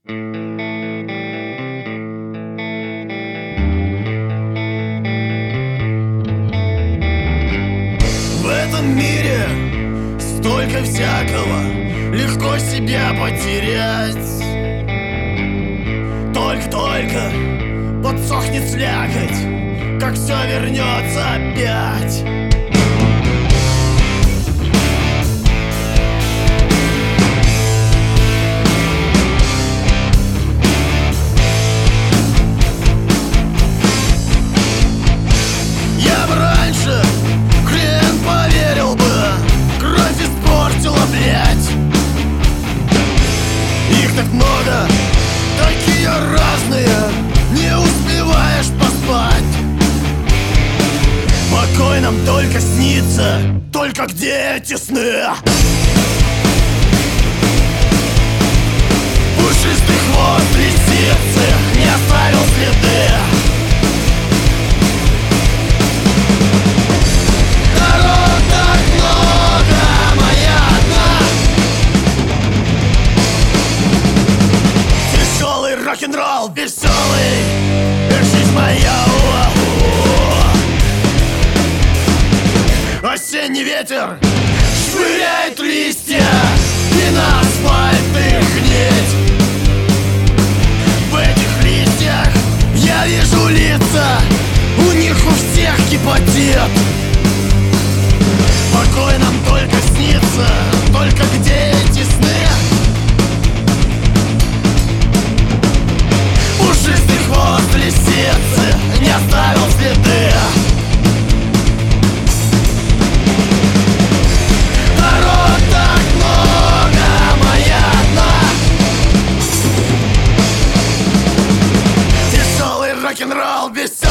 В этом мире столько всякого, легко себя потерять. Только-только подсохнет слякоть, как все вернется опять. Я бы раньше хрен поверил бы, кровь испортила, блядь. Их так много, такие разные, не успеваешь поспать. Покой нам только снится, только где эти сны? Пушистый хвост лисицы не оставил следы. Народ так много, моя одна. Тяжелый рок-н-ролл, веселый, жизнь моя. Осенний ветер швыряет листья, и на асфальт их гнеть. В этих листьях я вижу лица, у них у всех гепатит. Покой нам только снится, только где эти сны? Пушистый хвост лисицы не оставил следы. Народ так много, моя одна. Тяжелый рок-н-ролл без